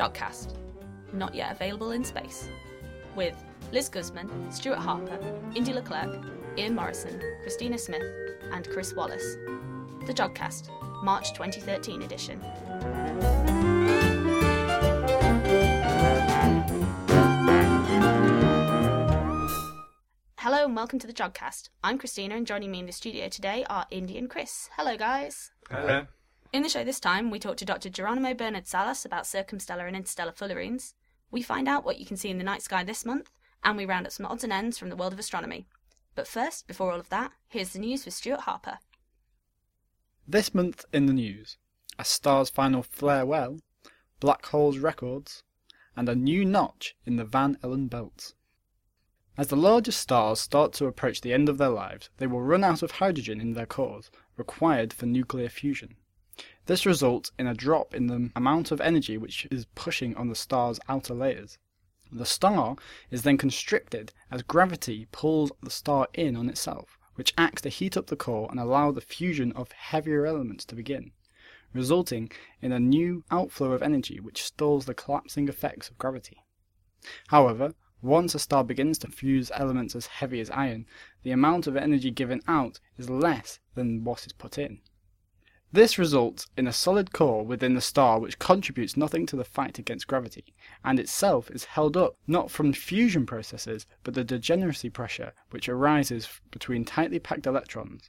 Jodcast, not yet available in space, with Liz Guzman, Stuart Harper, Indy Leclerc, Ian Morrison, Christina Smith, and Chris Wallace. The Jodcast, March 2013 edition. Hello and welcome to the Jodcast. I'm Christina, and joining me in the studio today are Indy and Chris. Hello, guys. Hello. In the show this time, we talk to Dr. Geronimo Bernard-Salas about circumstellar and interstellar fullerenes. We find out what you can see in the night sky this month, and we round up some odds and ends from the world of astronomy. But first, before all of that, here's the news with Stuart Harper. This month in the news, a star's final farewell, black holes records, and a new notch in the Van Allen belts. As the largest stars start to approach the end of their lives, they will run out of hydrogen in their cores, required for nuclear fusion. This results in a drop in the amount of energy which is pushing on the star's outer layers. The star is then constricted as gravity pulls the star in on itself, which acts to heat up the core and allow the fusion of heavier elements to begin, resulting in a new outflow of energy which stalls the collapsing effects of gravity. However, once a star begins to fuse elements as heavy as iron, the amount of energy given out is less than what is put in. This results in a solid core within the star which contributes nothing to the fight against gravity, and itself is held up not from fusion processes but the degeneracy pressure which arises between tightly packed electrons.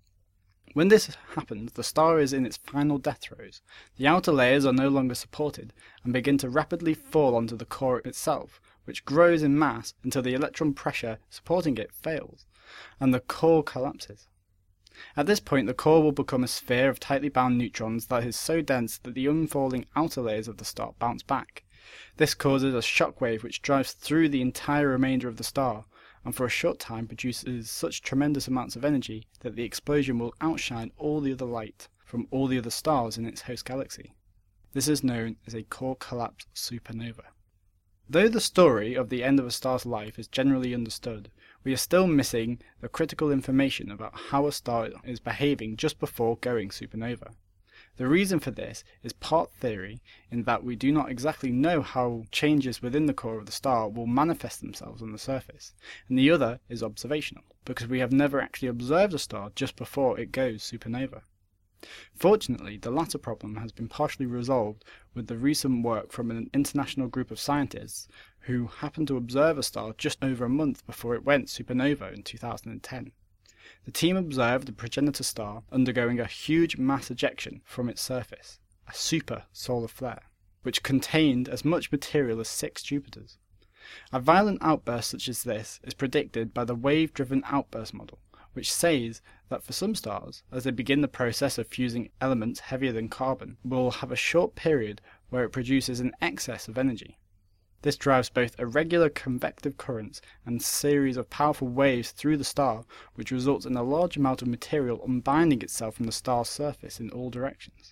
When this happens, the star is in its final death throes. The outer layers are no longer supported and begin to rapidly fall onto the core itself, which grows in mass until the electron pressure supporting it fails, and the core collapses. At this point, the core will become a sphere of tightly bound neutrons that is so dense that the unfalling outer layers of the star bounce back. This causes a shock wave which drives through the entire remainder of the star, and for a short time produces such tremendous amounts of energy that the explosion will outshine all the other light from all the other stars in its host galaxy. This is known as a core collapse supernova. Though the story of the end of a star's life is generally understood, we are still missing the critical information about how a star is behaving just before going supernova. The reason for this is part theory, in that we do not exactly know how changes within the core of the star will manifest themselves on the surface, and the other is observational, because we have never actually observed a star just before it goes supernova. Fortunately, the latter problem has been partially resolved with the recent work from an international group of scientists who happened to observe a star just over a month before it went supernova in 2010. The team observed a progenitor star undergoing a huge mass ejection from its surface, a super solar flare, which contained as much material as 6 Jupiters. A violent outburst such as this is predicted by the wave-driven outburst model, which says that for some stars, as they begin the process of fusing elements heavier than carbon, will have a short period where it produces an excess of energy. This drives both irregular convective currents and a series of powerful waves through the star, which results in a large amount of material unbinding itself from the star's surface in all directions.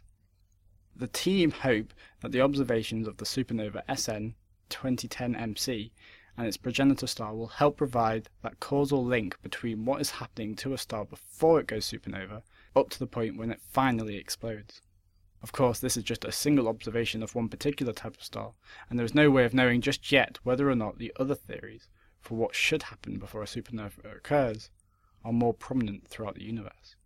The team hope that the observations of the supernova SN 2010MC and its progenitor star will help provide that causal link between what is happening to a star before it goes supernova up to the point when it finally explodes. Of course, this is just a single observation of one particular type of star, and there is no way of knowing just yet whether or not the other theories for what should happen before a supernova occurs are more prominent throughout the universe.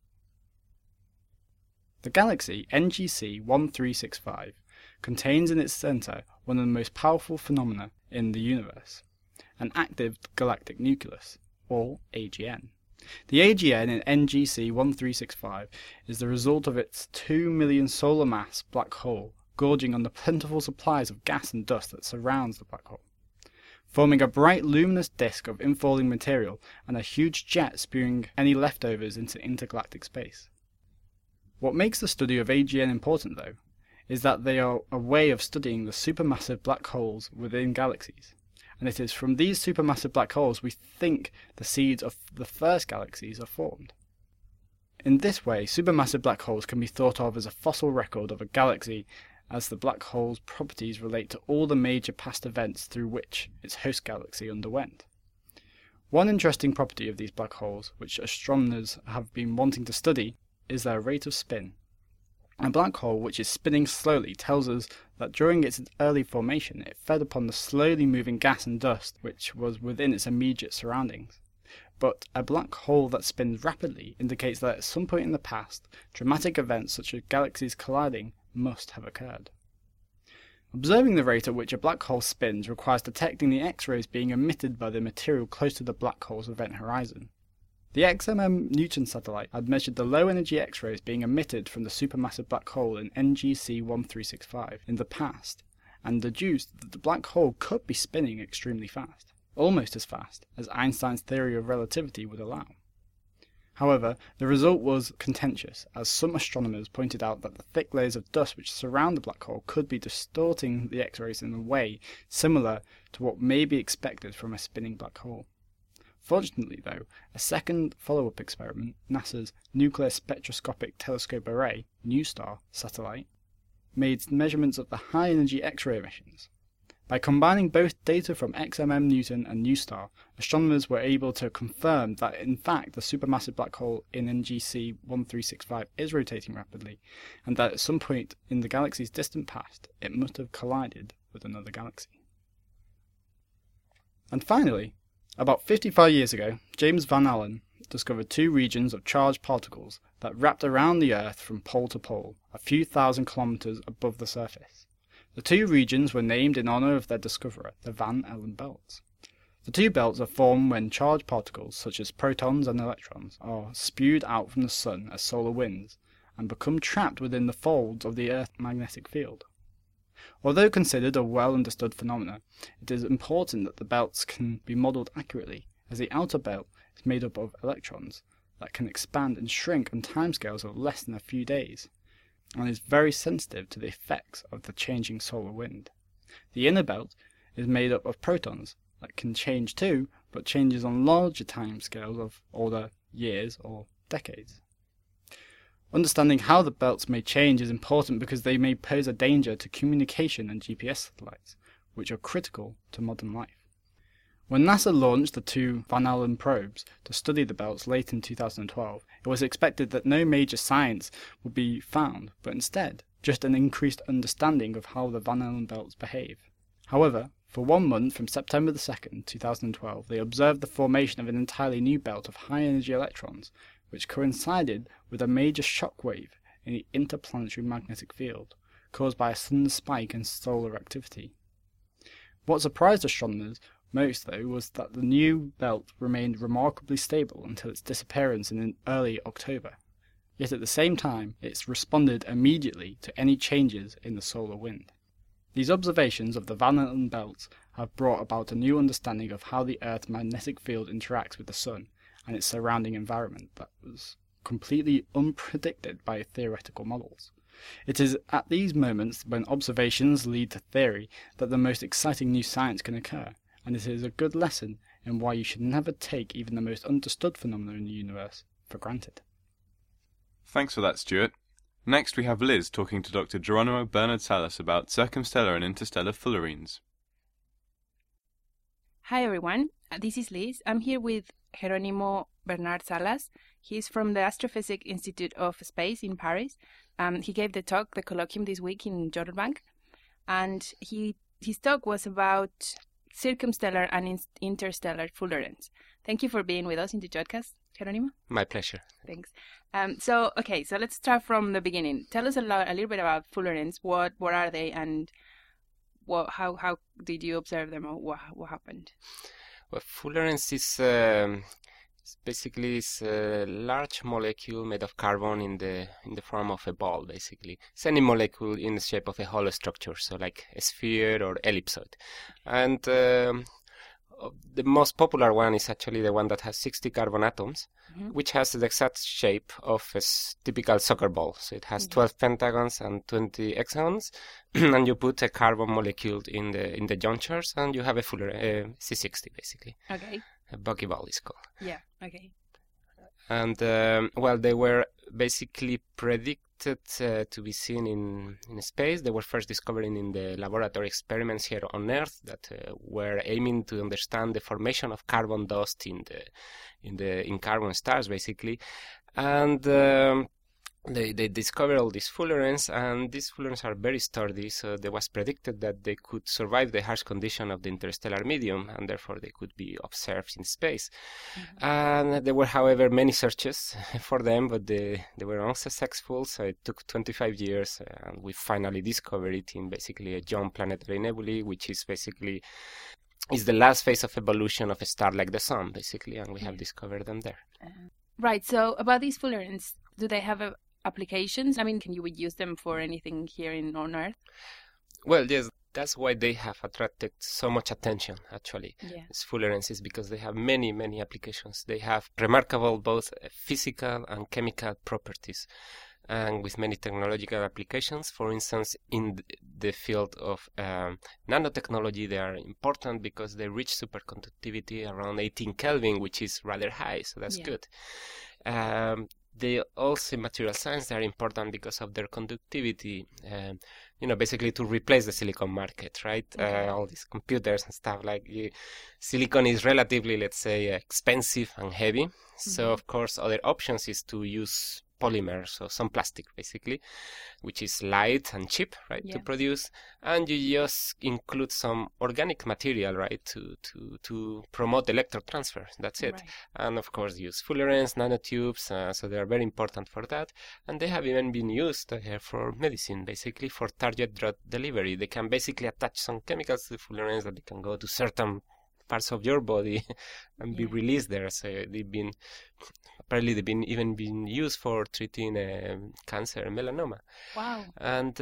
The galaxy NGC 1365 contains in its centre one of the most powerful phenomena in the universe, an active galactic nucleus, or AGN. The AGN in NGC 1365 is the result of its 2 million solar mass black hole gorging on the plentiful supplies of gas and dust that surrounds the black hole, forming a bright luminous disk of infalling material and a huge jet spewing any leftovers into intergalactic space. What makes the study of AGN important, though, is that they are a way of studying the supermassive black holes within galaxies, and it is from these supermassive black holes we think the seeds of the first galaxies are formed. In this way, supermassive black holes can be thought of as a fossil record of a galaxy, as the black hole's properties relate to all the major past events through which its host galaxy underwent. One interesting property of these black holes, which astronomers have been wanting to study, is their rate of spin. A black hole which is spinning slowly tells us that during its early formation it fed upon the slowly moving gas and dust which was within its immediate surroundings. But a black hole that spins rapidly indicates that at some point in the past, dramatic events such as galaxies colliding must have occurred. Observing the rate at which a black hole spins requires detecting the X-rays being emitted by the material close to the black hole's event horizon. The XMM Newton satellite had measured the low-energy X-rays being emitted from the supermassive black hole in NGC 1365 in the past, and deduced that the black hole could be spinning extremely fast, almost as fast as Einstein's theory of relativity would allow. However, the result was contentious, as some astronomers pointed out that the thick layers of dust which surround the black hole could be distorting the X-rays in a way similar to what may be expected from a spinning black hole. Fortunately, though, a second follow-up experiment, NASA's Nuclear Spectroscopic Telescope Array (NuSTAR) satellite, made measurements of the high-energy X-ray emissions. By combining both data from XMM Newton and NuSTAR, astronomers were able to confirm that in fact the supermassive black hole in NGC 1365 is rotating rapidly, and that at some point in the galaxy's distant past it must have collided with another galaxy. And finally, about 55 years ago, James Van Allen discovered two regions of charged particles that wrapped around the Earth from pole to pole, a few thousand kilometers above the surface. The two regions were named in honor of their discoverer, the Van Allen belts. The two belts are formed when charged particles, such as protons and electrons, are spewed out from the Sun as solar winds and become trapped within the folds of the Earth's magnetic field. Although considered a well-understood phenomenon, it is important that the belts can be modelled accurately, as the outer belt is made up of electrons that can expand and shrink on timescales of less than a few days, and is very sensitive to the effects of the changing solar wind. The inner belt is made up of protons that can change too, but changes on larger timescales of older years or decades. Understanding how the belts may change is important because they may pose a danger to communication and GPS satellites, which are critical to modern life. When NASA launched the two Van Allen probes to study the belts late in 2012, it was expected that no major science would be found, but instead, just an increased understanding of how the Van Allen belts behave. However, for 1 month from September 2nd, 2012, they observed the formation of an entirely new belt of high-energy electrons, which coincided with a major shock wave in the interplanetary magnetic field, caused by a sudden spike in solar activity. What surprised astronomers most, though, was that the new belt remained remarkably stable until its disappearance in early October. Yet at the same time, it responded immediately to any changes in the solar wind. These observations of the Van Allen belts have brought about a new understanding of how the Earth's magnetic field interacts with the Sun and its surrounding environment that was completely unpredicted by theoretical models. It is at these moments when observations lead to theory that the most exciting new science can occur, and it is a good lesson in why you should never take even the most understood phenomena in the universe for granted. Thanks for that, Stuart. Next we have Liz talking to Dr. Geronimo Bernard Salas about circumstellar and interstellar fullerenes. Hi everyone, this is Liz. I'm here with Geronimo Bernard Salas. He's from the Astrophysics Institute of Space in Paris. He gave the colloquium this week in Jordanbank, and his talk was about circumstellar and interstellar fullerenes. Thank you for being with us in the podcast, Geronimo. My pleasure. Thanks. So let's start from the beginning. Tell us a little bit about fullerenes. What are they, and how did you observe them, or what happened? Well, fullerenes is basically a large molecule made of carbon in the form of a ball. Basically, it's any molecule in the shape of a hollow structure, so like a sphere or ellipsoid. And the most popular one is actually the one that has 60 carbon atoms, which has the exact shape of a typical soccer ball. So it has 12 pentagons and 20 hexagons, and you put a carbon molecule in the junctures, and you have a C60 basically. Okay. A buckyball is called. Yeah. Okay. And they were basically predicted to be seen in space. They were first discovered in the laboratory experiments here on Earth that were aiming to understand the formation of carbon dust in carbon stars, basically. And they discovered all these fullerenes, and these fullerenes are very sturdy, so there was predicted that they could survive the harsh condition of the interstellar medium, and therefore they could be observed in space. And there were, however, many searches for them, but they were unsuccessful, so it took 25 years, and we finally discovered it in basically a young planetary nebulae, which is basically the last phase of evolution of a star like the Sun, basically, and we have discovered them there. Right, so about these fullerenes, do they have applications? I mean, can you use them for anything here on Earth? Well, yes, that's why they have attracted so much attention, actually. Yeah. These fullerenes is because they have many, many applications. They have remarkable both physical and chemical properties, and with many technological applications. For instance, in the field of nanotechnology, they are important because they reach superconductivity around 18 Kelvin, which is rather high, so that's good. They also, in material science, they are important because of their conductivity, basically to replace the silicon market, right? All these computers and stuff silicon is relatively, let's say, expensive and heavy. So, of course, other options is to use polymers, or some plastic, basically, which is light and cheap, right, to produce, and you just include some organic material, right, to promote electron transfer. That's it. Right. And of course, use fullerenes, nanotubes, so they are very important for that, and they have even been used for medicine, basically, for target drug delivery. They can basically attach some chemicals to the fullerenes that they can go to certain parts of your body and be released there. So apparently they've been used for treating cancer and melanoma. Wow. And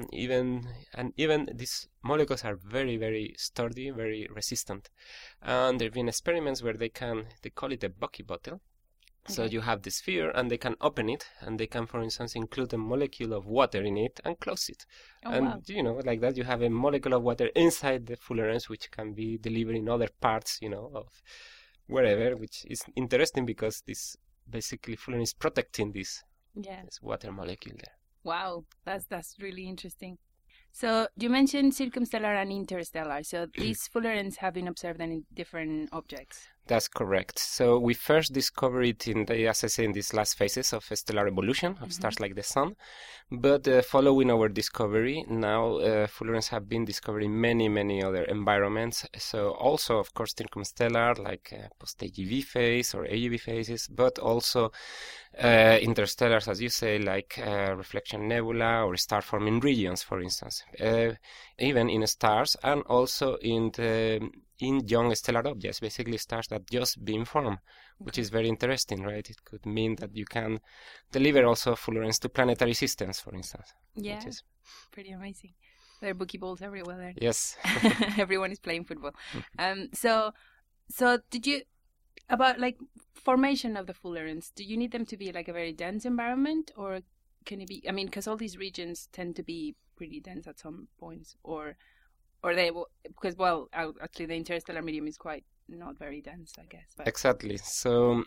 even these molecules are very, very sturdy, very resistant. And there have been experiments where they call it a Bucky bottle. So you have the sphere, and they can open it, and they can, for instance, include a molecule of water in it and close it. Like that, you have a molecule of water inside the fullerenes, which can be delivered in other parts, of wherever, which is interesting because this basically fullerene is protecting this water molecule there. Wow, that's really interesting. So you mentioned circumstellar and interstellar. So these fullerenes have been observed in different objects. That's correct. So we first discovered it in these last phases of stellar evolution of stars like the Sun. But following our discovery, now fullerenes have been discovered in many, many other environments. So also, of course, circumstellar, like post-AGV phase or AGV phases, but also interstellars, as you say, like reflection nebula or star-forming regions, for instance. Even in stars, and also in young stellar objects, basically stars that just been formed, which is very interesting, right? It could mean that you can deliver also fullerenes to planetary systems, for instance. Yeah, which is pretty amazing. There are buckyballs everywhere there. Yes. Everyone is playing football. So did you, about formation of the fullerenes, do you need them to be like a very dense environment, or can it be, because all these regions tend to be pretty dense at some points, or they will, because, actually the interstellar medium is quite not very dense, I guess. But. Exactly. So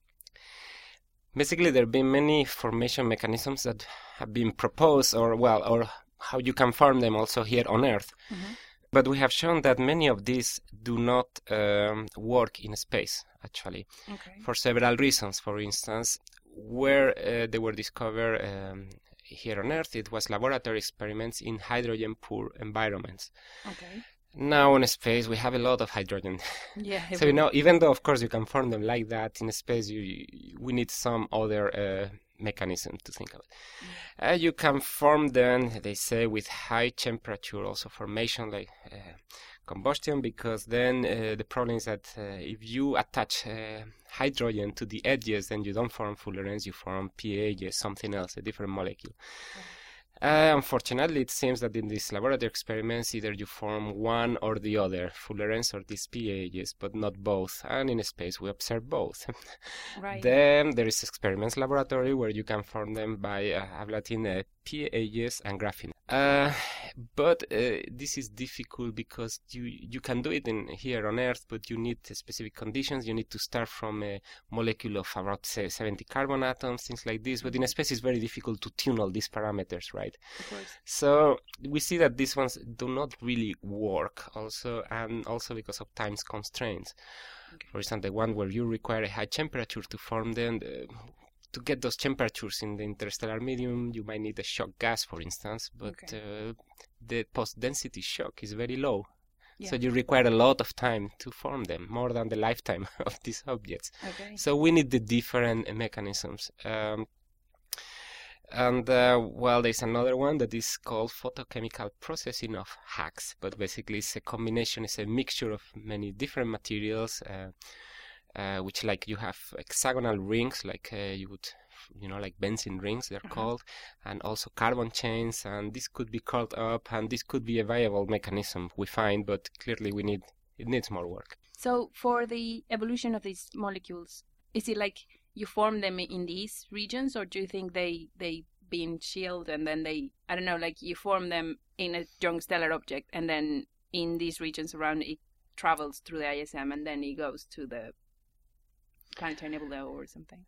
basically there have been many formation mechanisms that have been proposed, or how you can form them also here on Earth. But we have shown that many of these do not work in space, actually, for several reasons. For instance, where they were discovered here on Earth, it was laboratory experiments in hydrogen-poor environments. Now in space, we have a lot of hydrogen. Yeah. So, even though, of course, you can form them like that, in space, we need some other mechanism to think about. You can form them, they say, with high temperature, also formation, like combustion, because then the problem is that if you attach hydrogen to the edges, then you don't form fullerenes, you form PAHs, something else, a different molecule. Unfortunately, it seems that in these laboratory experiments, either you form one or the other, fullerenes or these PAHs, but not both. And in space, we observe both. Right. Then there is experiments laboratory where you can form them by ablating PAHs and graphene. But this is difficult because you can do it here on Earth, but you need specific conditions. You need to start from a molecule of about 70 carbon atoms, things like this. But in space, it's very difficult to tune all these parameters, right? Of course. So we see that these ones do not really work also, and also because of time constraints. For example, the one where you require a high temperature to form them, to get those temperatures in the interstellar medium, you might need a shock gas, for instance, but the post-density shock is very low. Yeah. So you require a lot of time to form them, more than the lifetime of these objects. Okay. So we need the different mechanisms. Well, there's another one that is called photochemical processing of HACS, but basically it's a combination, it's a mixture of many different materials, which like you have hexagonal rings, like you would, like benzene rings, they're called, and also carbon chains, and this could be curled up, and this could be a viable mechanism we find, but clearly it needs more work. So for the evolution of these molecules, is it like you form them in these regions, or do you think they been shielded and then I don't know, like you form them in a young stellar object and then in these regions around it travels through the ISM and then it goes to the planetary nebula or something?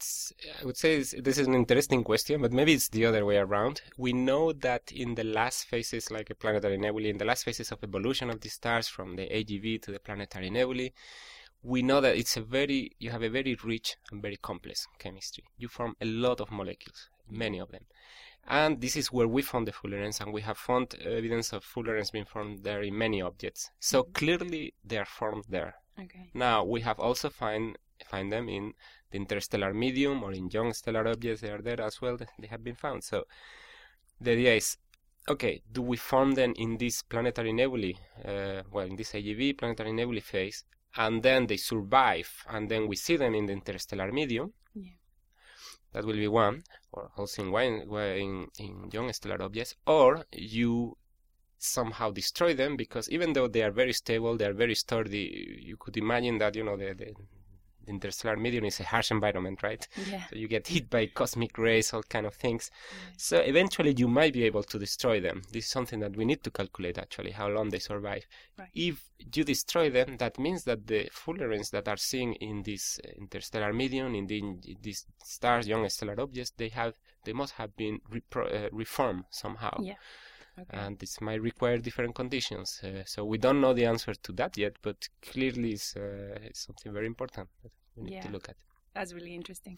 I would say this is an interesting question, but maybe it's the other way around. We know that in the last phases, like a planetary nebulae, in the last phases of evolution of the stars from the AGV to the planetary nebulae, we know that you have a very rich and very complex chemistry. You form a lot of molecules, many of them. And this is where we found the fullerenes, and we have found evidence of fullerenes being formed there in many objects. So clearly they are formed there. Okay. Now, we have also find them in the interstellar medium or in young stellar objects. They are there as well. They have been found. So the idea is, okay, do we form them in this planetary nebulae, in this AGV planetary nebulae phase, and then they survive, and then we see them in the interstellar medium? Yeah. That will be one, or also in young stellar objects, or you somehow destroy them, because even though they are very stable, they are very sturdy, you could imagine that, the interstellar medium is a harsh environment, right? Yeah. So you get hit by cosmic rays, all kind of things. Yeah. So eventually you might be able to destroy them. This is something that we need to calculate, actually, how long they survive. Right. If you destroy them, that means that the fullerenes that are seen in this interstellar medium, in these stars, young stellar objects, they must have been reformed somehow. Yeah. Okay. And this might require different conditions. So we don't know the answer to that yet, but clearly it's something very important that we need to look at. That's really interesting.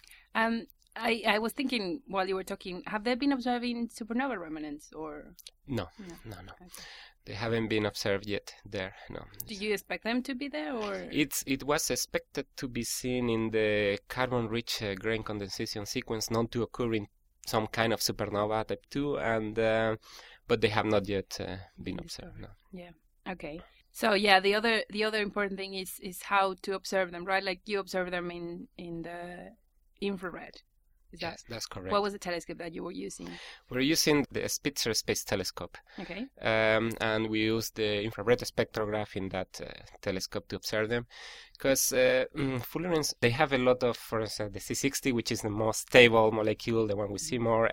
I was thinking while you were talking, have they been observing supernova remnants or? No. Okay. They haven't been observed yet there, no. Do you expect them to be there, or? It was expected to be seen in the carbon-rich grain condensation sequence, known to occur in some kind of supernova type 2, and but they have not yet been observed. No. Yeah. Okay. So the other important thing is how to observe them, right? Like you observe them in the infrared. Yes, that's correct. What was the telescope that you were using? We're using the Spitzer Space Telescope. Okay. And we use the infrared spectrograph in that telescope to observe them. Because fullerenes, they have a lot of, for instance, the C60, which is the most stable molecule, the one we see more,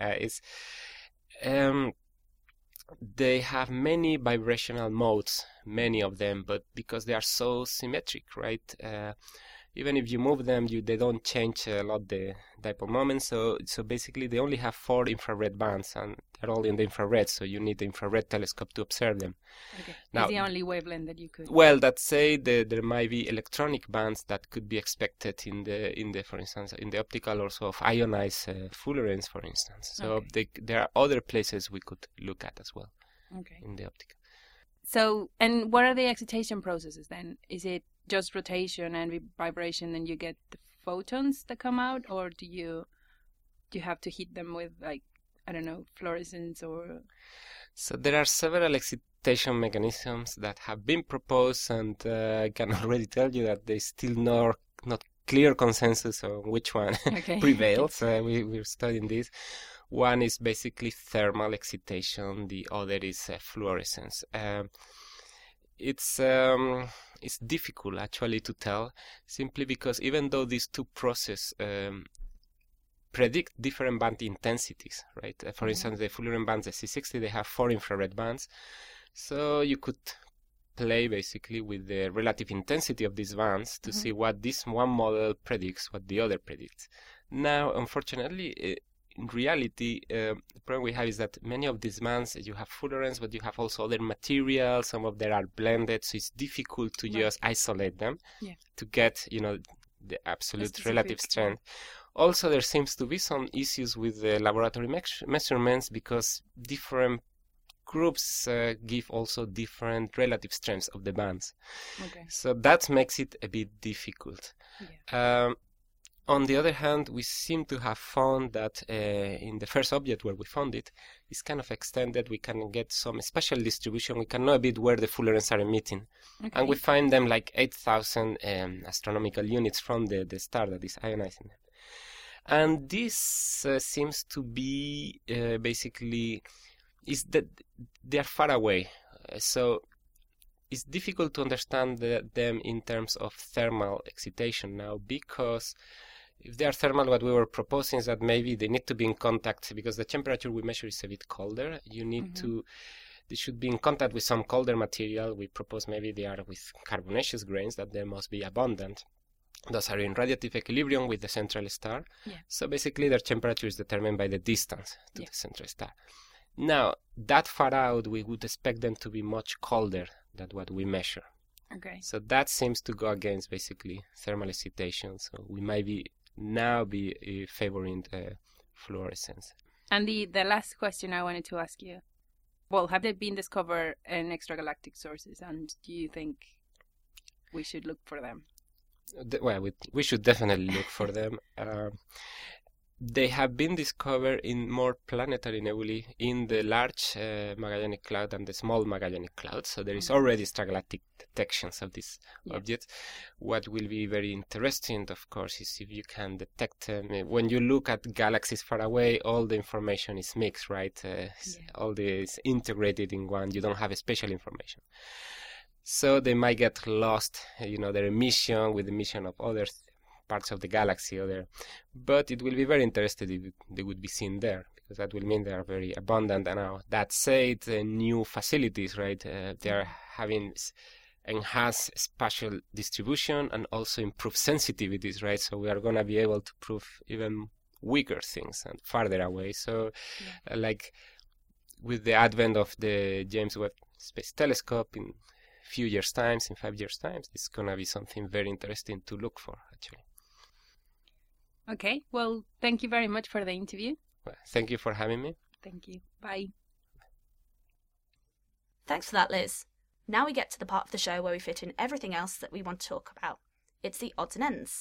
they have many vibrational modes, many of them, but because they are so symmetric, right? Even if you move them, they don't change a lot the dipole moment. So basically, they only have 4 infrared bands, and they're all in the infrared. So you need the infrared telescope to observe them. Okay. Now, it's the only wavelength that you could. Well, let's say there might be electronic bands that could be expected in the for instance, in the optical also of ionized fullerenes, for instance. So there are other places we could look at as well. Okay. In the optical. So, and what are the excitation processes then? Is it just rotation and vibration and you get the photons that come out, or do you have to hit them with, like, I don't know, fluorescence or? So there are several excitation mechanisms that have been proposed, and I can already tell you that there's still not clear consensus on which one prevails. We're studying this. One is basically thermal excitation. The other is fluorescence. It's difficult actually to tell, simply because even though these two processes predict different band intensities, right? For instance, the fullerene bands, the C60, they have 4 infrared bands. So you could play basically with the relative intensity of these bands to see what this one model predicts, what the other predicts. Now, unfortunately, in reality, the problem we have is that many of these bands, you have fullerenes, but you have also other materials. Some of them are blended, so it's difficult to just isolate them to get, the absolute relative strength. Also, there seems to be some issues with the laboratory measurements because different groups give also different relative strengths of the bands. Okay. So that makes it a bit difficult. Yeah. On the other hand, we seem to have found that in the first object where we found it, it's kind of extended. We can get some spatial distribution. We can know a bit where the fullerenes are emitting. Okay. And we find them like 8,000 astronomical units from the star that is ionizing them. And this seems to be basically is that they are far away. So it's difficult to understand them in terms of thermal excitation now, because if they are thermal, what we were proposing is that maybe they need to be in contact, because the temperature we measure is a bit colder. You need to, they should be in contact with some colder material. We propose maybe they are with carbonaceous grains, that there must be abundant. Those are in radiative equilibrium with the central star. Yeah. So basically their temperature is determined by the distance to the central star. Now, that far out, we would expect them to be much colder than what we measure. Okay. So that seems to go against basically thermal excitation. So we might be favoring fluorescence. And the last question I wanted to ask you, well, have they been discovered in extragalactic sources, and do you think we should look for them? Well, we should definitely look for them. They have been discovered in more planetary nebulae in the large Magellanic Cloud and the small Magellanic Cloud. So there is already extragalactic detections of these objects. What will be very interesting, of course, is if you can detect them. When you look at galaxies far away, all the information is mixed, right? All this integrated in one. You don't have spatial information. So they might get lost, their emission with the emission of other parts of the galaxy but it will be very interesting if they would be seen there, because that will mean they are very abundant. And now that said, new facilities, right, they are having enhanced spatial distribution and also improved sensitivities, right, so we are going to be able to prove even weaker things and farther away. So like with the advent of the James Webb Space Telescope in few years' times, in 5 years' times, it's going to be something very interesting to look for, actually. Okay, well, thank you very much for the interview. Well, thank you for having me. Thank you. Bye. Thanks for that, Liz. Now we get to the part of the show where we fit in everything else that we want to talk about. It's the odds and ends.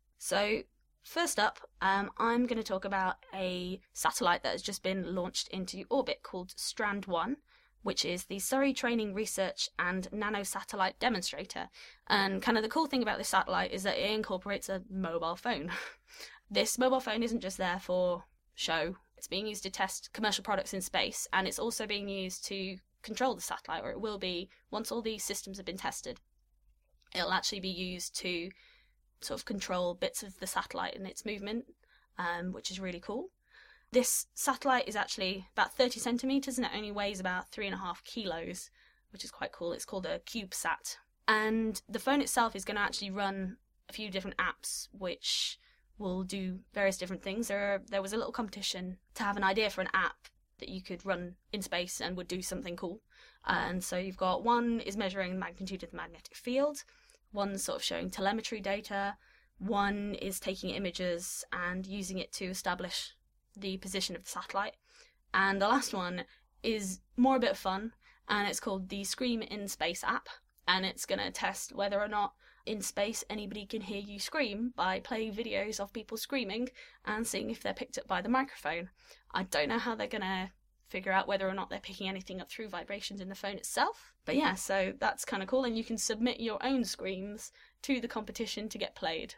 So, first up, I'm going to talk about a satellite that has just been launched into orbit called Strand-1, which is the Surrey Training Research and Nanosatellite Demonstrator. And kind of the cool thing about this satellite is that it incorporates a mobile phone. This mobile phone isn't just there for show. It's being used to test commercial products in space, and it's also being used to control the satellite, or it will be once all these systems have been tested. It'll actually be used to sort of control bits of the satellite and its movement, which is really cool. This satellite is actually about 30 centimetres and it only weighs about 3.5 kilos, which is quite cool. It's called a CubeSat. And the phone itself is going to actually run a few different apps which will do various different things. There was a little competition to have an idea for an app that you could run in space and would do something cool. And so you've got one is measuring the magnitude of the magnetic field, one's sort of showing telemetry data, one is taking images and using it to establish the position of the satellite, and the last one is more a bit of fun, and it's called the Scream in Space app, and it's going to test whether or not in space anybody can hear you scream by playing videos of people screaming and seeing if they're picked up by the microphone. I don't know how they're going to figure out whether or not they're picking anything up through vibrations in the phone itself, but yeah, so that's kind of cool, and you can submit your own screams to the competition to get played.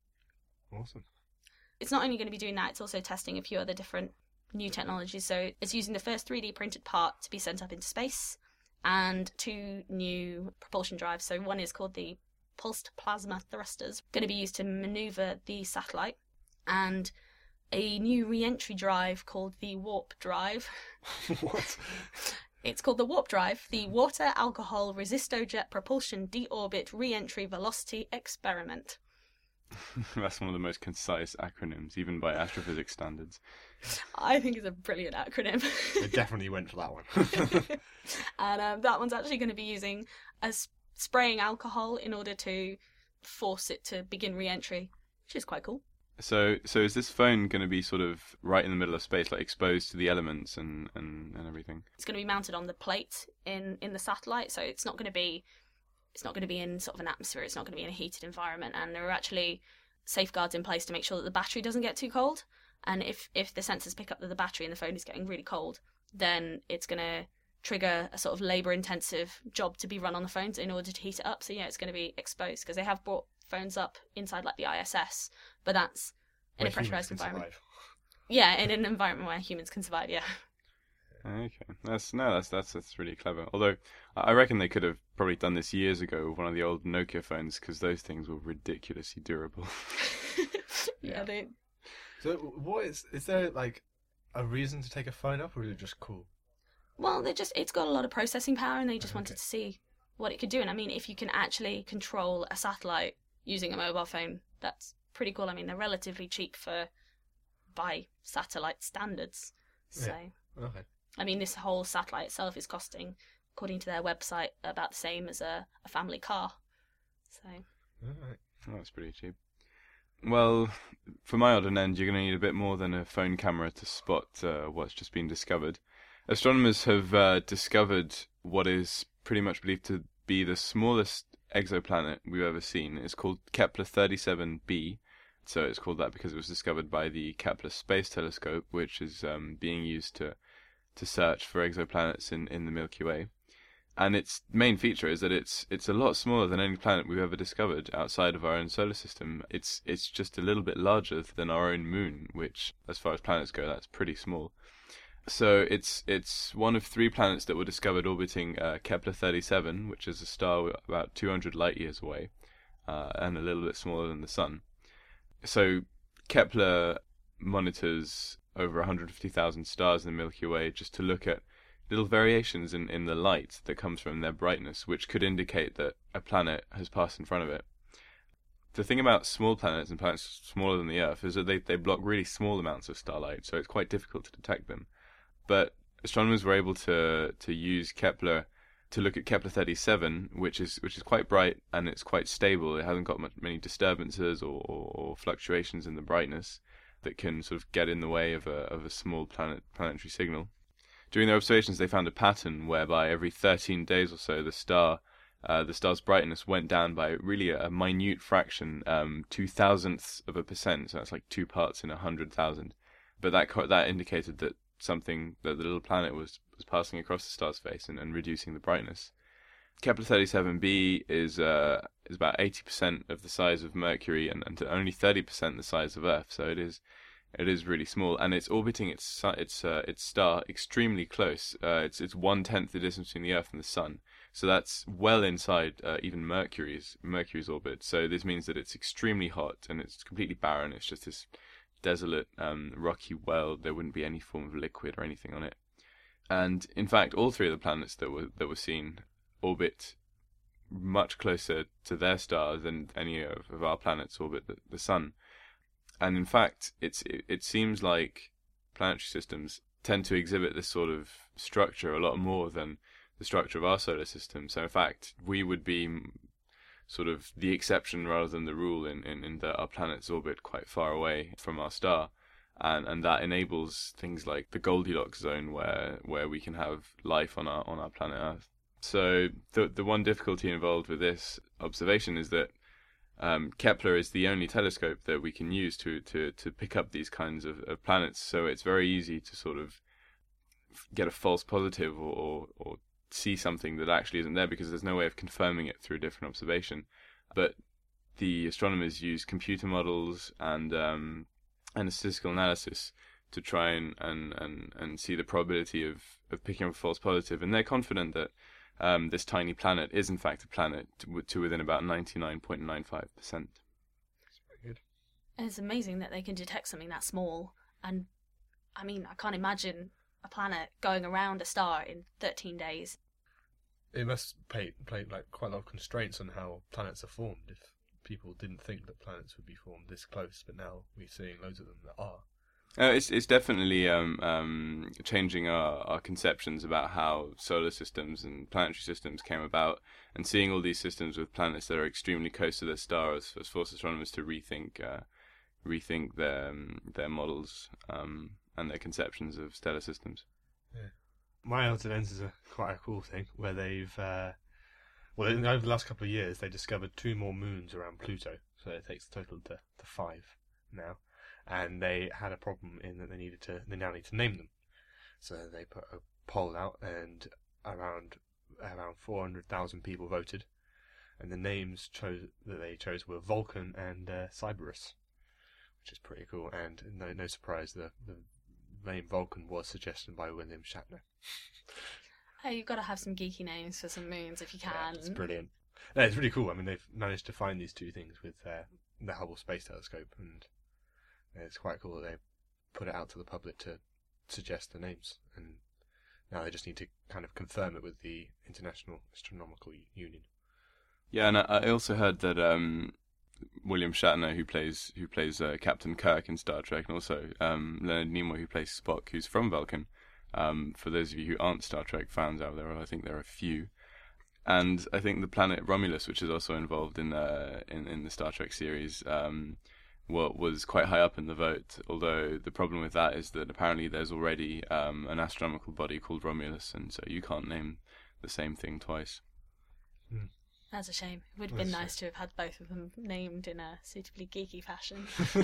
Awesome. It's not only going to be doing that, it's also testing a few other different new technologies. So it's using the first 3D printed part to be sent up into space and 2 new propulsion drives. So one is called the pulsed plasma thrusters, going to be used to maneuver the satellite, and a new re-entry drive called the warp drive. What? It's called the warp drive, the Water Alcohol Resistojet Propulsion Deorbit Re-entry Velocity Experiment. That's one of the most concise acronyms, even by astrophysics standards. I think it's a brilliant acronym. They definitely went for that one. And that one's actually going to be using spraying alcohol in order to force it to begin re-entry, which is quite cool. So is this phone going to be sort of right in the middle of space, like exposed to the elements and everything? It's going to be mounted on the plate in the satellite, so it's not going to be in sort of an atmosphere. It's not going to be in a heated environment, and there are actually safeguards in place to make sure that the battery doesn't get too cold. And if the sensors pick up that the battery in the phone is getting really cold, then it's going to trigger a sort of labour-intensive job to be run on the phones in order to heat it up. So yeah, it's going to be exposed, because they have brought phones up inside like the ISS, but that's in a pressurised environment. Yeah, in an environment where humans can survive. Yeah. Okay, that's really clever. Although I reckon they could have probably done this years ago with one of the old Nokia phones, because those things were ridiculously durable. Yeah, they. So what is there like a reason to take a phone up, or is it just cool? Well, it's got a lot of processing power, and they just wanted to see what it could do. And I mean, if you can actually control a satellite using a mobile phone, that's pretty cool. I mean, they're relatively cheap by satellite standards. So, Okay. I mean, this whole satellite itself is costing, according to their website, about the same as a family car. So. All right. Oh, that's pretty cheap. Well, for my odd and end, you're going to need a bit more than a phone camera to spot what's just been discovered. Astronomers have discovered what is pretty much believed to be the smallest exoplanet we've ever seen. It's called Kepler-37b. So it's called that because it was discovered by the Kepler Space Telescope, which is being used to search for exoplanets in the Milky Way. And its main feature is that it's a lot smaller than any planet we've ever discovered outside of our own solar system. It's just a little bit larger than our own moon, which, as far as planets go, that's pretty small. So it's one of 3 planets that were discovered orbiting Kepler-37, which is a star about 200 light years away, and a little bit smaller than the Sun. So Kepler monitors over 150,000 stars in the Milky Way just to look at little variations in the light that comes from their brightness, which could indicate that a planet has passed in front of it. The thing about small planets and planets smaller than the Earth is that they block really small amounts of starlight, so it's quite difficult to detect them. But astronomers were able to use Kepler to look at Kepler-37, which is quite bright and it's quite stable. It hasn't got many disturbances or fluctuations in the brightness that can sort of get in the way of a small planetary signal. During their observations, they found a pattern whereby every 13 days or so, the star's brightness went down by really a minute fraction, 0.002%. So that's like 2 parts in 100,000. But that indicated that the little planet was passing across the star's face and reducing the brightness. Kepler-37b is about 80% of the size of Mercury and only 30% the size of Earth. So it is really small, and it's orbiting its star extremely close. It's 1/10 the distance between the Earth and the Sun, so that's well inside even Mercury's orbit. So this means that it's extremely hot and it's completely barren. It's just this desolate, rocky world. There wouldn't be any form of liquid or anything on it. And in fact, all 3 of the planets that were seen orbit much closer to their star than any of our planets orbit the Sun. And in fact, it seems like planetary systems tend to exhibit this sort of structure a lot more than the structure of our solar system. So in fact, we would be sort of the exception rather than the rule in that our planets orbit quite far away from our star. And that enables things like the Goldilocks zone where we can have life on our planet Earth. So the one difficulty involved with this observation is that Kepler is the only telescope that we can use to pick up these kinds of planets. So it's very easy to sort of get a false positive or see something that actually isn't there, because there's no way of confirming it through a different observation. But the astronomers use computer models and a statistical analysis to try and see the probability of picking up a false positive, and they're confident that this tiny planet is in fact a planet to within about 99.95%. That's pretty good. It's amazing that they can detect something that small, and I mean, I can't imagine a planet going around a star in 13 days. It must play like quite a lot of constraints on how planets are formed. If people didn't think that planets would be formed this close, but now we're seeing loads of them that are. It's definitely changing our conceptions about how solar systems and planetary systems came about, and seeing all these systems with planets that are extremely close to their stars has forced astronomers to rethink rethink their models and their conceptions of stellar systems. Yeah. My Outer Lens is quite a cool thing where they've over the last couple of years they discovered 2 more moons around Pluto, so it takes the total to 5 now. And they had a problem in that they now need to name them. So they put a poll out, and around 400,000 people voted, and the names they chose were Vulcan and Cyberus, which is pretty cool. And no surprise, the name Vulcan was suggested by William Shatner. Hey, you've got to have some geeky names for some moons if you can. Yeah, it's brilliant. No, it's really cool. I mean, they've managed to find these 2 things with the Hubble Space Telescope, and it's quite cool that they put it out to the public to suggest the names, and now they just need to kind of confirm it with the International Astronomical Union. Yeah, and I also heard that William Shatner, who plays Captain Kirk in Star Trek, and also Leonard Nimoy, who plays Spock, who's from Vulcan. For those of you who aren't Star Trek fans out there, I think there are a few. And I think the planet Romulus, which is also involved in the Star Trek series, was quite high up in the vote. Although the problem with that is that apparently there's already an astronomical body called Romulus, and so you can't name the same thing twice. That's a shame. It would have been nice to have had both of them named in a suitably geeky fashion.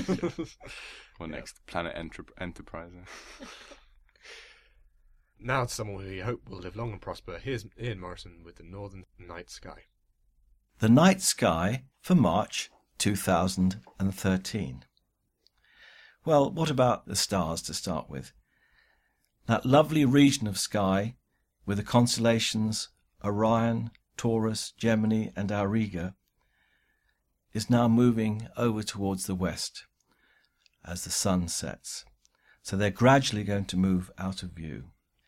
Next, Planet Enterprise. Now to someone we hope will live long and prosper, here's Ian Morrison with the Northern Night Sky. The night sky for March 2013. Well, what about the stars to start with? That lovely region of sky with the constellations Orion, Taurus, Gemini and Auriga is now moving over towards the west as the sun sets. So they're gradually going to move out of view.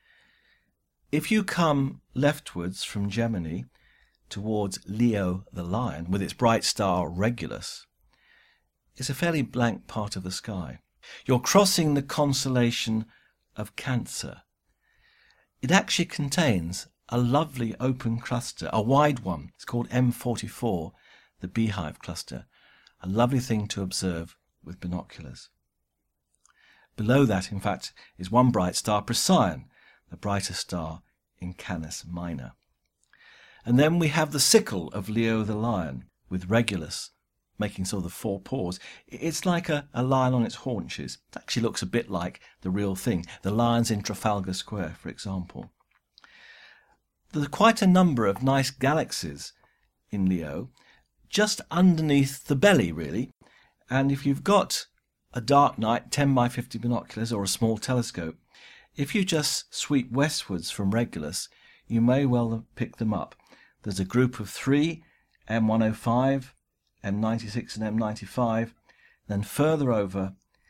If you come leftwards from Gemini towards Leo the Lion with its bright star Regulus, it's a fairly blank part of the sky. You're crossing the constellation of Cancer. It actually contains a lovely open cluster, a wide one. It's called M44, the Beehive cluster. A lovely thing to observe with binoculars. Below that, in fact, is one bright star, Procyon, the brightest star in Canis Minor. And then we have the sickle of Leo the Lion, with Regulus making sort of the 4 paws. It's like a lion on its haunches. It actually looks a bit like the real thing. The lions in Trafalgar Square, for example. There's quite a number of nice galaxies in Leo, just underneath the belly, really. And if you've got a dark night, 10 by 50 binoculars or a small telescope, if you just sweep westwards from Regulus, you may well pick them up. There's a group of 3, M105, M96 and M95, then further over,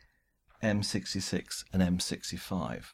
M66 and M65.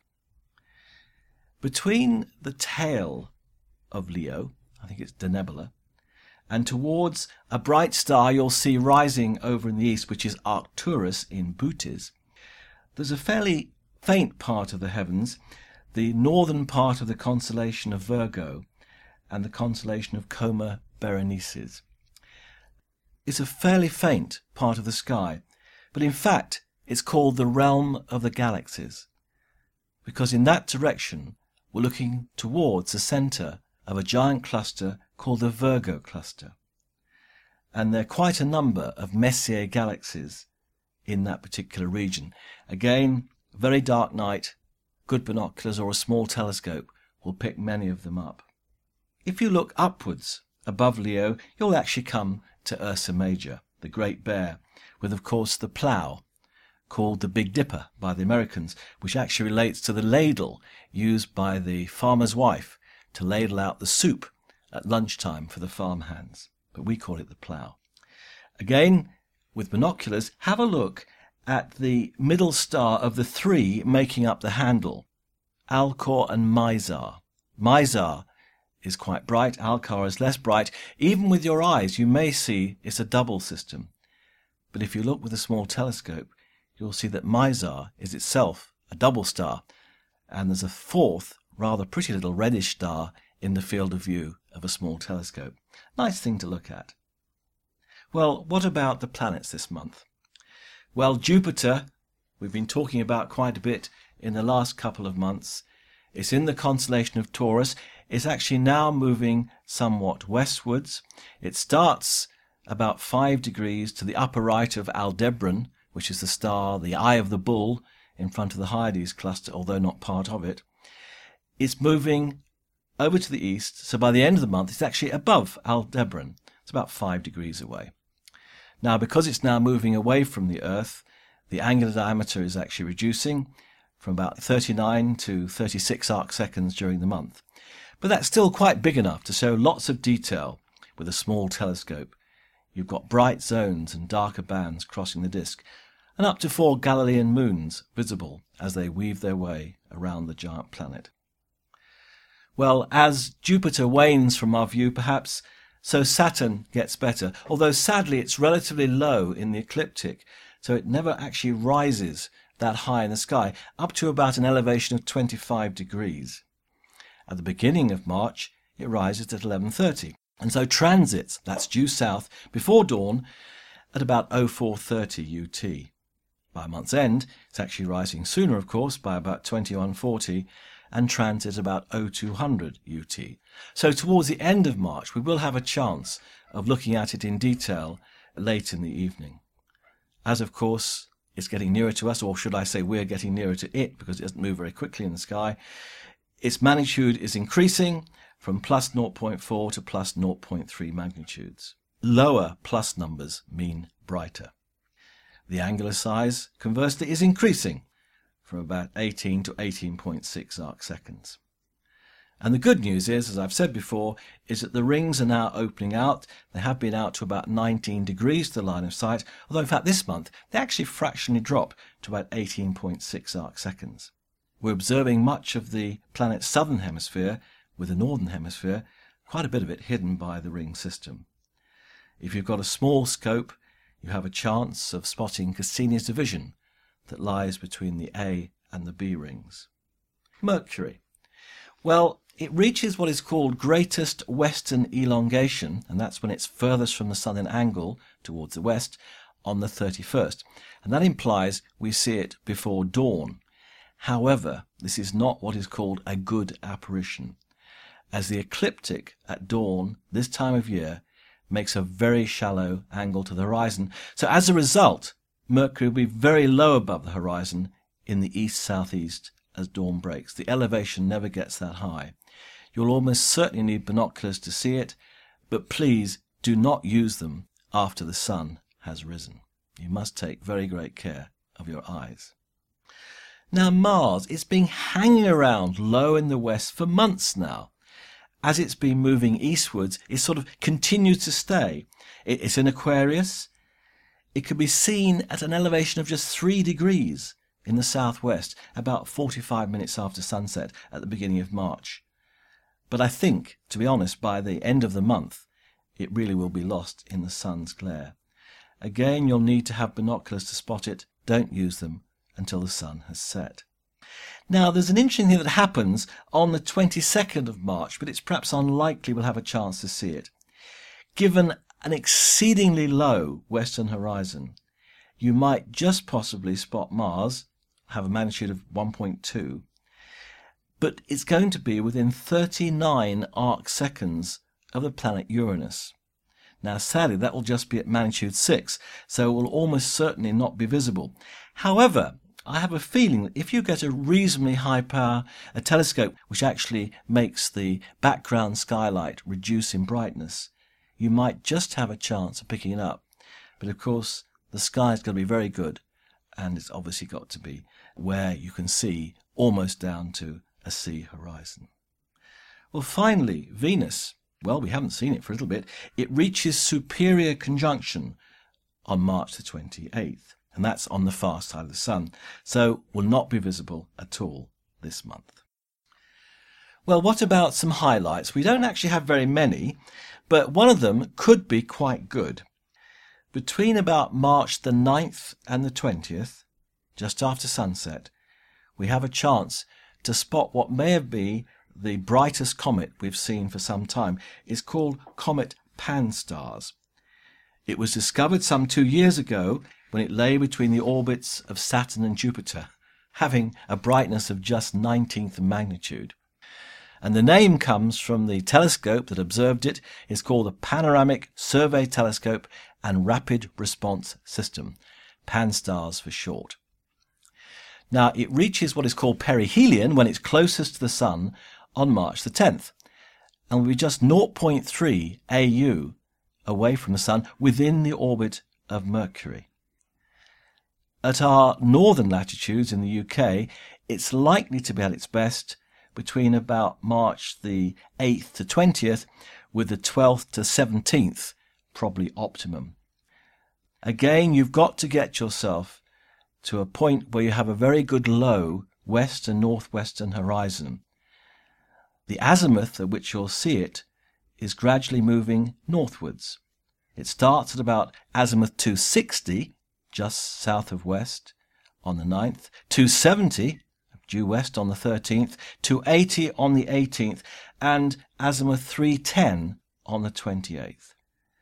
Between the tail of Leo, I think it's Denebola, and towards a bright star you'll see rising over in the east, which is Arcturus in Bootes, there's a fairly faint part of the heavens, the northern part of the constellation of Virgo and the constellation of Coma Berenices. It's a fairly faint part of the sky, but in fact it's called the realm of the galaxies, because in that direction we're looking towards the centre of a giant cluster called the Virgo cluster. And there are quite a number of Messier galaxies in that particular region. Again, very dark night, good binoculars or a small telescope will pick many of them up. If you look upwards above Leo, you'll actually come to Ursa Major, the Great Bear, with of course the plough, called the Big Dipper by the Americans, which actually relates to the ladle used by the farmer's wife to ladle out the soup at lunchtime for the farmhands. But we call it the plough. Again, with binoculars, have a look at the middle star of the 3 making up the handle, Alcor and Mizar. Mizar is quite bright, Alcor is less bright. Even with your eyes, you may see it's a double system. But if you look with a small telescope, you'll see that Mizar is itself a double star, and there's a 4th, rather pretty little reddish star in the field of view of a small telescope. Nice thing to look at. Well, what about the planets this month? Well, Jupiter, we've been talking about quite a bit in the last couple of months. It's in the constellation of Taurus. It's actually now moving somewhat westwards. It starts about 5 degrees to the upper right of Aldebaran, which is the star, the eye of the bull, in front of the Hyades cluster, although not part of it. It's moving over to the east, so by the end of the month it's actually above Aldebaran. It's about 5 degrees away. Now, because it's now moving away from the Earth, the angular diameter is actually reducing from about 39 to 36 arc seconds during the month. But that's still quite big enough to show lots of detail with a small telescope. You've got bright zones and darker bands crossing the disk, and up to 4 Galilean moons visible as they weave their way around the giant planet. Well, as Jupiter wanes from our view, perhaps, so Saturn gets better, although sadly it's relatively low in the ecliptic, so it never actually rises that high in the sky, up to about an elevation of 25 degrees. At the beginning of March, it rises at 11:30, and so transits, that's due south, before dawn at about 0430 UT. By month's end, it's actually rising sooner, of course, by about 2140, and transits about 0200 UT. So towards the end of March, we will have a chance of looking at it in detail late in the evening. As, of course, it's getting nearer to us, or should I say we're getting nearer to it, because it doesn't move very quickly in the sky, its magnitude is increasing from plus 0.4 to plus 0.3 magnitudes. Lower plus numbers mean brighter. The angular size, conversely, is increasing from about 18 to 18.6 arc seconds. And the good news is, as I've said before, is that the rings are now opening out. They have been out to about 19 degrees to the line of sight, although in fact this month they actually fractionally drop to about 18.6 arc seconds. We're observing much of the planet's southern hemisphere, with the northern hemisphere, quite a bit of it hidden by the ring system. If you've got a small scope, you have a chance of spotting Cassini's division that lies between the A and the B rings. Mercury. Well, it reaches what is called greatest western elongation, and that's when it's furthest from the sun in angle towards the west, on the 31st. And that implies we see it before dawn. However, this is not what is called a good apparition, as the ecliptic at dawn this time of year makes a very shallow angle to the horizon. So as a result, Mercury will be very low above the horizon in the east-southeast as dawn breaks. The elevation never gets that high. You'll almost certainly need binoculars to see it, but please do not use them after the sun has risen. You must take very great care of your eyes. Now Mars, it's been hanging around low in the west for months now. As it's been moving eastwards, it sort of continues to stay. It's in Aquarius. It can be seen at an elevation of just 3 degrees in the southwest, about 45 minutes after sunset at the beginning of March. But I think, to be honest, by the end of the month, it really will be lost in the sun's glare. Again, you'll need to have binoculars to spot it. Don't use them until the sun has set. Now, there's an interesting thing that happens on the 22nd of March, but it's perhaps unlikely we'll have a chance to see it. Given an exceedingly low western horizon, you might just possibly spot Mars, have a magnitude of 1.2, but it's going to be within 39 arc seconds of the planet Uranus. Now, sadly, that will just be at magnitude 6, so it will almost certainly not be visible. However, I have a feeling that if you get a reasonably high power, a telescope which actually makes the background skylight reduce in brightness, you might just have a chance of picking it up. But of course, the sky's got to be very good, and it's obviously got to be where you can see almost down to a sea horizon. Well, finally, Venus. Well, we haven't seen it for a little bit. It reaches superior conjunction on March the 28th. And that's on the far side of the sun, so will not be visible at all this month. Well, what about some highlights? We don't actually have very many, but one of them could be quite good. Between about March the 9th and the 20th, just after sunset, we have a chance to spot what may have been the brightest comet we've seen for some time. It's called Comet Pan-STARRS. It was discovered some 2 years ago when it lay between the orbits of Saturn and Jupiter, having a brightness of just 19th magnitude. And the name comes from the telescope that observed it. It's called the Panoramic Survey Telescope and Rapid Response System, PANSTARRS for short. Now, it reaches what is called perihelion when it's closest to the Sun on March the 10th, and will be just 0.3 AU away from the Sun within the orbit of Mercury. At our northern latitudes in the UK, it's likely to be at its best between about March the 8th to 20th, with the 12th to 17th probably optimum. Again, you've got to get yourself to a point where you have a very good low west and northwestern horizon. The azimuth at which you'll see it is gradually moving northwards. It starts at about azimuth 260, just south of west, on the 9th, 270, due west on the 13th, 280 on the 18th, and azimuth 310 on the 28th.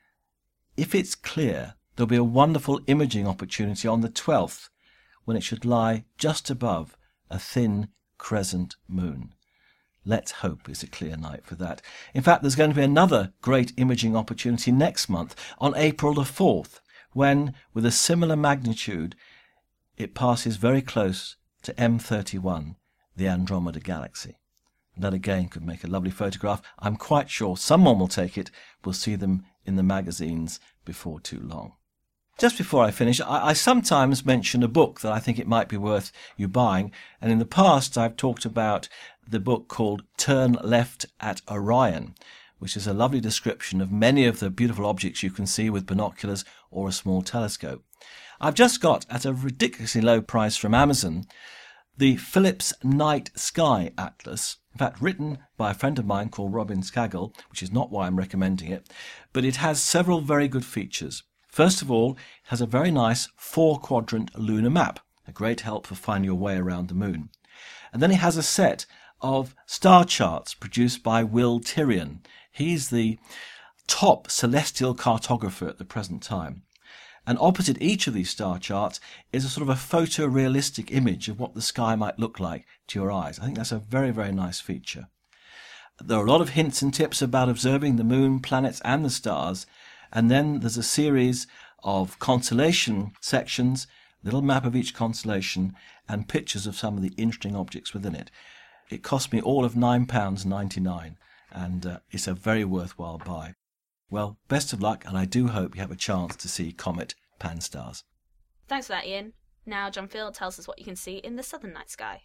If it's clear, there'll be a wonderful imaging opportunity on the 12th, when it should lie just above a thin crescent moon. Let's hope it's a clear night for that. In fact, there's going to be another great imaging opportunity next month, on April the 4th, when, with a similar magnitude, it passes very close to M31, the Andromeda Galaxy. And that again could make a lovely photograph. I'm quite sure someone will take it. We'll see them in the magazines before too long. Just before I finish, I sometimes mention a book that I think it might be worth you buying. And in the past, I've talked about the book called Turn Left at Orion, which is a lovely description of many of the beautiful objects you can see with binoculars or a small telescope. I've just got, at a ridiculously low price from Amazon, the Philips Night Sky Atlas, in fact written by a friend of mine called Robin Skagel, which is not why I'm recommending it, but it has several very good features. First of all, it has a very nice 4-quadrant lunar map, a great help for finding your way around the moon. And then it has a set of star charts produced by Will Tyrion. He's the top celestial cartographer at the present time. And opposite each of these star charts is a sort of a photorealistic image of what the sky might look like to your eyes. I think that's a very, very nice feature. There are a lot of hints and tips about observing the moon, planets and the stars. And then there's a series of constellation sections, little map of each constellation, and pictures of some of the interesting objects within it. It cost me all of £9.99, and it's a very worthwhile buy. Well, best of luck, and I do hope you have a chance to see Comet PANSTARRS. Thanks for that, Ian. Now John Field tells us what you can see in the southern night sky.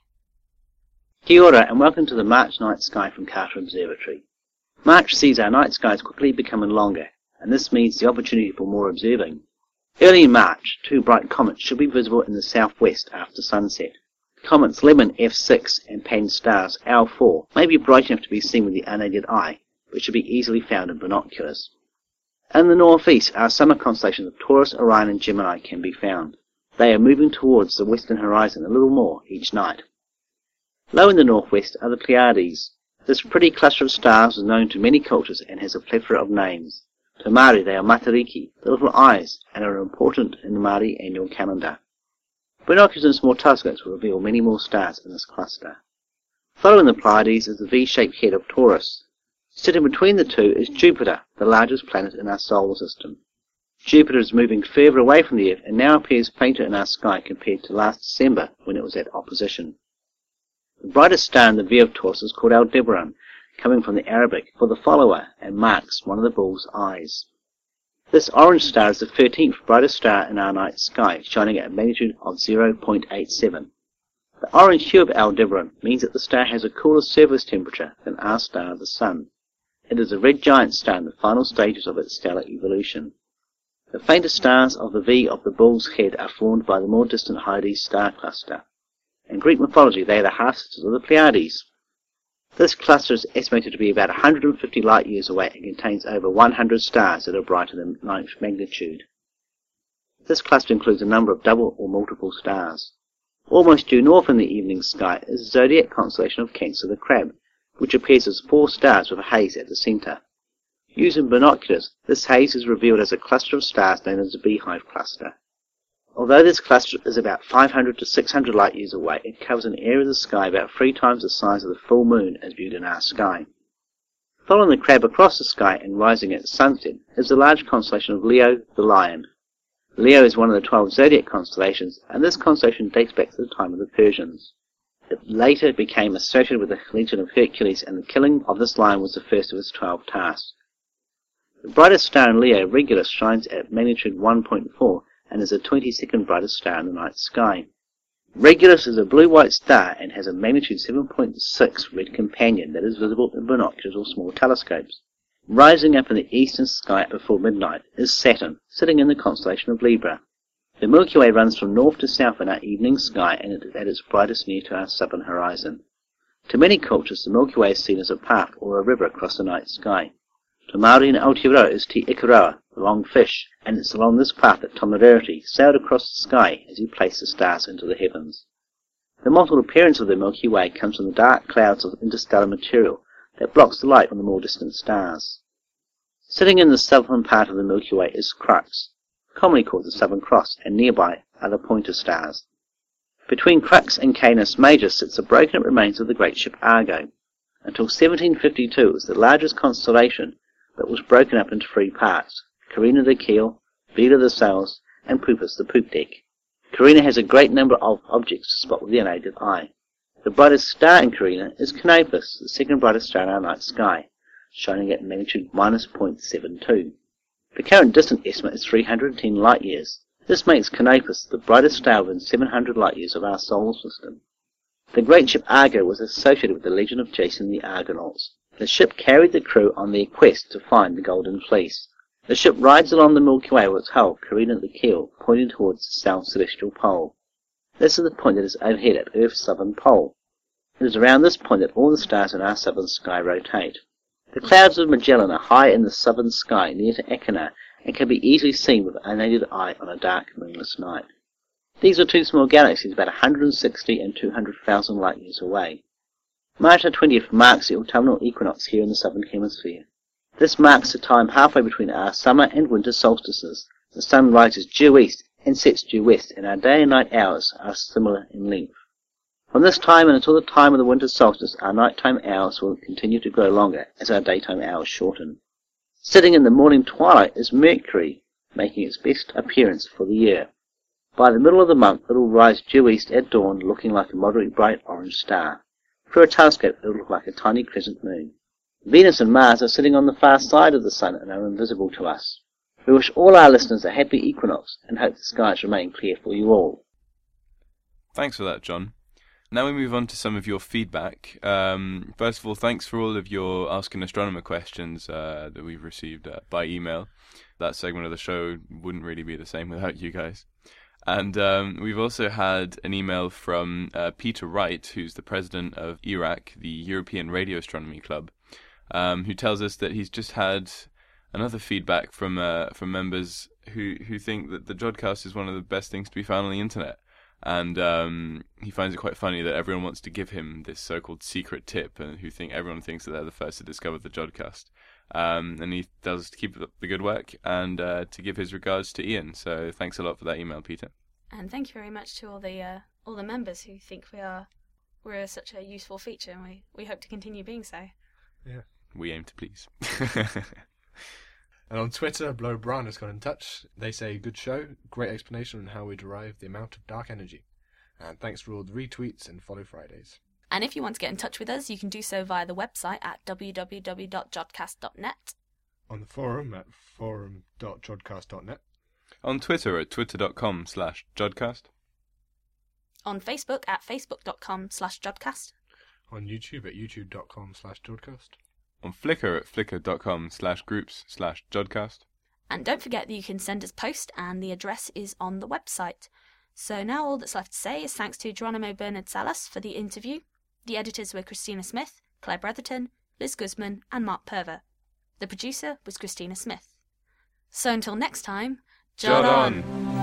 Kia ora, and welcome to the March night sky from Carter Observatory. March sees our night skies quickly becoming longer, and this means the opportunity for more observing. Early in March, 2 bright comets should be visible in the southwest after sunset. Comets Lemmon F6 and PANSTARRS L4 may be bright enough to be seen with the unaided eye, but should be easily found in binoculars. In the northeast, our summer constellations of Taurus, Orion and Gemini can be found. They are moving towards the western horizon a little more each night. Low in the northwest are the Pleiades. This pretty cluster of stars is known to many cultures and has a plethora of names. To Māori they are Matariki, the little eyes, and are important in the Māori annual calendar. Binoculars and small telescopes will reveal many more stars in this cluster. Following the Pleiades is the V-shaped head of Taurus. Sitting between the two is Jupiter, the largest planet in our solar system. Jupiter is moving further away from the Earth and now appears fainter in our sky compared to last December when it was at opposition. The brightest star in the V of Taurus is called Aldebaran, coming from the Arabic for the follower, and marks one of the bull's eyes. This orange star is the 13th brightest star in our night sky, shining at a magnitude of 0.87. The orange hue of Aldebaran means that the star has a cooler surface temperature than our star, the Sun. It is a red giant star in the final stages of its stellar evolution. The fainter stars of the V of the bull's head are formed by the more distant Hyades star cluster. In Greek mythology, they are the half-sisters of the Pleiades. This cluster is estimated to be about 150 light-years away and contains over 100 stars that are brighter than 9th magnitude. This cluster includes a number of double or multiple stars. Almost due north in the evening sky is the zodiac constellation of Cancer the Crab, which appears as 4 stars with a haze at the centre. Using binoculars, this haze is revealed as a cluster of stars known as the Beehive Cluster. Although this cluster is about 500 to 600 light years away, it covers an area of the sky about 3 times the size of the full moon as viewed in our sky. Following the Crab across the sky and rising at sunset is the large constellation of Leo the Lion. Leo is one of the 12 zodiac constellations, and this constellation dates back to the time of the Persians. It later became associated with the Legion of Hercules, and the killing of this lion was the first of its 12 tasks. The brightest star in Leo, Regulus, shines at magnitude 1.4 and is the 22nd brightest star in the night sky. Regulus is a blue-white star and has a magnitude 7.6 red companion that is visible in binoculars or small telescopes. Rising up in the eastern sky before midnight is Saturn, sitting in the constellation of Libra. The Milky Way runs from north to south in our evening sky and it is at its brightest near to our southern horizon. To many cultures, the Milky Way is seen as a path or a river across the night sky. To Maori and Aotearoa is Te Ikaroa, the long fish, and it's along this path that Tom Rarity sailed across the sky as he placed the stars into the heavens. The multiple appearance of the Milky Way comes from the dark clouds of interstellar material that blocks the light from the more distant stars. Sitting in the southern part of the Milky Way is Crux, commonly called the Southern Cross, and nearby are the Pointer stars. Between Crux and Canis Major sits the broken up remains of the great ship Argo. Until 1752 it was the largest constellation, but was broken up into 3 parts: Carina the keel, Vela the sails, and Pupus the poop deck. Carina has a great number of objects to spot with the unaided eye. The brightest star in Carina is Canopus, the second brightest star in our night sky, shining at magnitude -0.72. The current distance estimate is 310 light years. This makes Canopus the brightest star within 700 light years of our solar system. The great ship Argo was associated with the Legion of Jason the Argonauts. The ship carried the crew on their quest to find the Golden Fleece. The ship rides along the Milky Way with its hull, Carina at the keel, pointing towards the south celestial pole. This is the point that is overhead at Earth's southern pole. It is around this point that all the stars in our southern sky rotate. The clouds of Magellan are high in the southern sky near to Achernar and can be easily seen with the unaided eye on a dark, moonless night. These are 2 small galaxies about 160 and 200,000 light years away. March 20th marks the autumnal equinox here in the southern hemisphere. This marks the time halfway between our summer and winter solstices. The sun rises due east and sets due west, and our day and night hours are similar in length. From this time and until the time of the winter solstice, our nighttime hours will continue to grow longer as our daytime hours shorten. Sitting in the morning twilight is Mercury, making its best appearance for the year. By the middle of the month it will rise due east at dawn, looking like a moderately bright orange star. Through a telescope it will look like a tiny crescent moon. Venus and Mars are sitting on the far side of the sun and are invisible to us. We wish all our listeners a happy equinox and hope the skies remain clear for you all. Thanks for that, John. Now we move on to some of your feedback. First of all, thanks for all of your Ask an Astronomer questions that we've received by email. That segment of the show wouldn't really be the same without you guys. And we've also had an email from Peter Wright, who's the president of ERAC, the European Radio Astronomy Club, who tells us that he's just had another feedback from members who think that the Jodcast is one of the best things to be found on the internet. And he finds it quite funny that everyone wants to give him this so-called secret tip, and everyone thinks that they're the first to discover the Jodcast. And he does keep up the good work, and to give his regards to Ian. So thanks a lot for that email, Peter. And thank you very much to all the members who think we're such a useful feature, and we hope to continue being so. Yeah. We aim to please. And on Twitter, Blow Brown has got in touch. They say, good show, great explanation on how we derive the amount of dark energy. And thanks for all the retweets and follow Fridays. And if you want to get in touch with us, you can do so via the website at www.jodcast.net. On the forum at forum.jodcast.net. On Twitter at twitter.com/Jodcast. On Facebook at facebook.com/Jodcast. On YouTube at youtube.com/Jodcast. On Flickr at flickr.com/groups/Jodcast. And don't forget that you can send us post, and the address is on the website. So now all that's left to say is thanks to Geronimo Bernard Salas for the interview. The editors were Christina Smith, Claire Bretherton, Liz Guzman, and Mark Perver. The producer was Christina Smith. So until next time, Jod on!